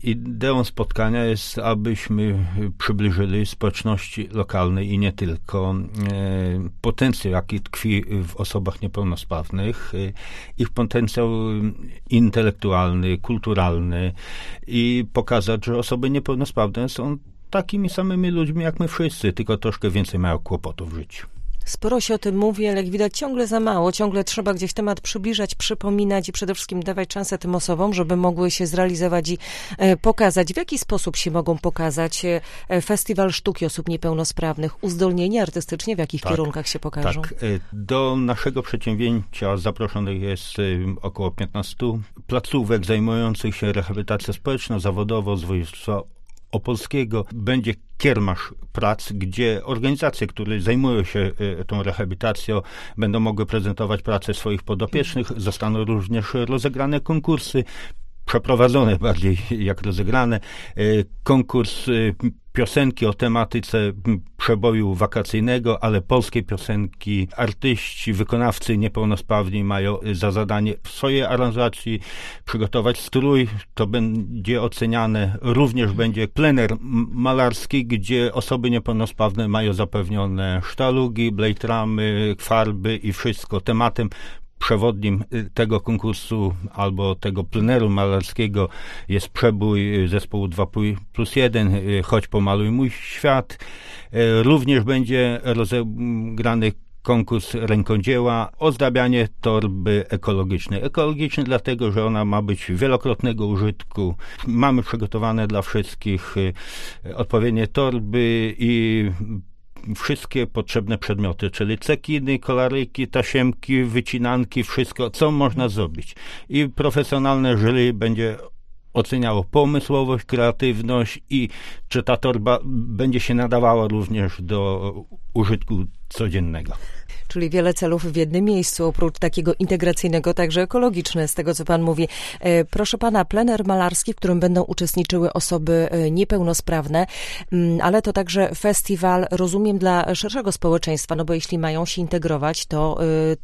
Ideą spotkania jest, abyśmy przybliżyli społeczności lokalnej i nie tylko potencjał, jaki tkwi w osobach niepełnosprawnych, ich potencjał intelektualny, kulturalny i pokazać, że osoby niepełnosprawne są takimi samymi ludźmi jak my wszyscy, tylko troszkę więcej mają kłopotów w życiu. Sporo się o tym mówi, ale jak widać ciągle za mało. Ciągle trzeba gdzieś temat przybliżać, przypominać i przede wszystkim dawać szansę tym osobom, żeby mogły się zrealizować i pokazać. W jaki sposób się mogą pokazać? Festiwal Sztuki Osób Niepełnosprawnych, uzdolnieni artystycznie, w jakich kierunkach się pokażą? Tak. Do naszego przedsięwzięcia zaproszonych jest około 15 placówek zajmujących się rehabilitacją społeczną, zawodową z województwa opolskiego. Będzie kiermasz prac, gdzie organizacje, które zajmują się tą rehabilitacją, będą mogły prezentować pracę swoich podopiecznych. Zostaną również rozegrane konkursy, przeprowadzone bardziej jak rozegrane. Konkurs piosenki o tematyce przeboju wakacyjnego, ale polskie piosenki. Artyści, wykonawcy niepełnosprawni mają za zadanie w swojej aranżacji przygotować strój. To będzie oceniane. Również będzie plener malarski, gdzie osoby niepełnosprawne mają zapewnione sztalugi, blejtramy, farby i wszystko. Tematem przewodnim tego konkursu albo tego pleneru malarskiego jest przebój zespołu 2+1, Chodź pomaluj mój świat. Również będzie rozegrany konkurs rękodzieła, ozdabianie torby ekologicznej. Ekologicznej dlatego, że ona ma być wielokrotnego użytku. Mamy przygotowane dla wszystkich odpowiednie torby i wszystkie potrzebne przedmioty, czyli cekiny, kolaryki, tasiemki, wycinanki, wszystko, co można zrobić. I profesjonalne jury będzie oceniało pomysłowość, kreatywność i czy ta torba będzie się nadawała również do użytku codziennego. Czyli wiele celów w jednym miejscu, oprócz takiego integracyjnego, także ekologiczne, z tego co pan mówi. Proszę pana, plener malarski, w którym będą uczestniczyły osoby niepełnosprawne, ale to także festiwal, rozumiem, dla szerszego społeczeństwa, no bo jeśli mają się integrować, to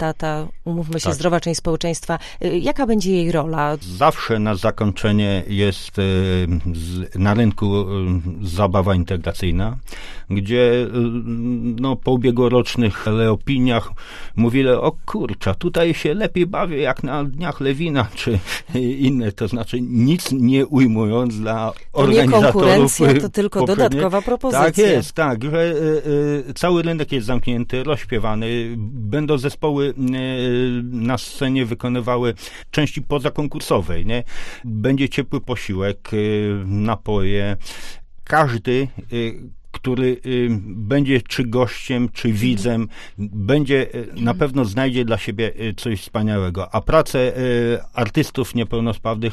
umówmy się, zdrowa część społeczeństwa, jaka będzie jej rola? Zawsze na zakończenie jest na rynku zabawa integracyjna, gdzie po ubiegłorocznych opiniach mówili, o kurczę, tutaj się lepiej bawię jak na Dniach Lewina, czy inne, to znaczy nic nie ujmując dla organizatorów. Nie konkurencja, to tylko dodatkowa propozycja. Tak jest, tak, że cały rynek jest zamknięty, rozśpiewany, będą zespoły na scenie wykonywały części pozakonkursowej, nie? Będzie ciepły posiłek, napoje, każdy który będzie czy gościem, czy widzem, na pewno znajdzie dla siebie coś wspaniałego. A prace artystów niepełnosprawnych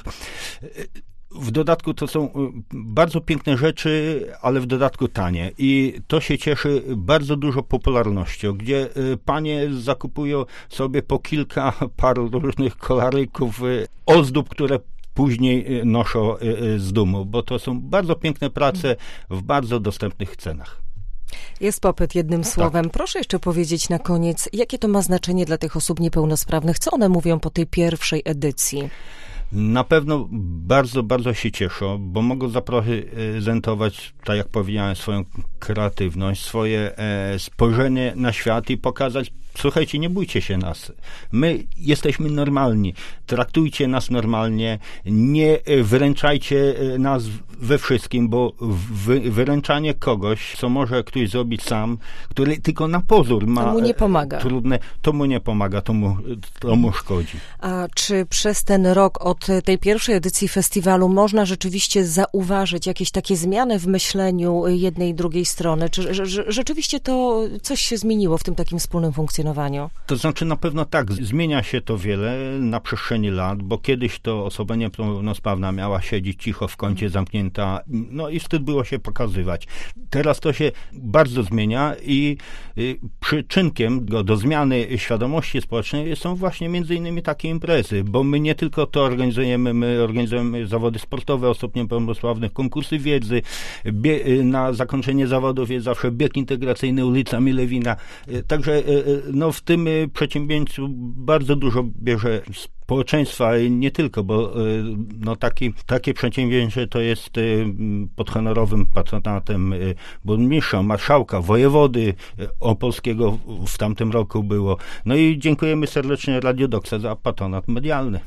w dodatku to są bardzo piękne rzeczy, ale w dodatku tanie. I to się cieszy bardzo dużo popularnością, gdzie panie zakupują sobie po kilka par różnych kolaryków, ozdób, które później noszą z dumu, bo to są bardzo piękne prace w bardzo dostępnych cenach. Jest popyt, jednym słowem. Proszę jeszcze powiedzieć na koniec, jakie to ma znaczenie dla tych osób niepełnosprawnych? Co one mówią po tej pierwszej edycji? Na pewno bardzo, bardzo się cieszą, bo mogą zaprezentować, tak jak powiedziałem, swoją kreatywność, swoje spojrzenie na świat i pokazać, słuchajcie, nie bójcie się nas. My jesteśmy normalni. Traktujcie nas normalnie. Nie wyręczajcie nas we wszystkim, bo wyręczanie kogoś, co może ktoś zrobić sam, który tylko na pozór ma to mu nie pomaga. Trudne, to mu nie pomaga, to mu szkodzi. A czy przez ten rok od tej pierwszej edycji festiwalu można rzeczywiście zauważyć jakieś takie zmiany w myśleniu jednej i drugiej strony? Czy rzeczywiście to coś się zmieniło w tym takim wspólnym funkcjonowaniu? To znaczy na pewno tak, zmienia się to wiele na przestrzeni lat, bo kiedyś to osoba niepełnosprawna miała siedzieć cicho w kącie zamknięta, no i wstyd było się pokazywać. Teraz to się bardzo zmienia i przyczynkiem do zmiany świadomości społecznej są właśnie między innymi takie imprezy, bo my nie tylko to organizujemy, my organizujemy zawody sportowe osób niepełnosprawnych, konkursy wiedzy, na zakończenie zawodów jest zawsze bieg integracyjny ulicami Lewina, także No w tym przedsięwzięciu bardzo dużo bierze społeczeństwa, nie tylko, bo no takie przedsięwzięcie to jest pod honorowym patronatem burmistrza, marszałka, wojewody opolskiego w tamtym roku było. No i dziękujemy serdecznie Radio Doksa za patronat medialny.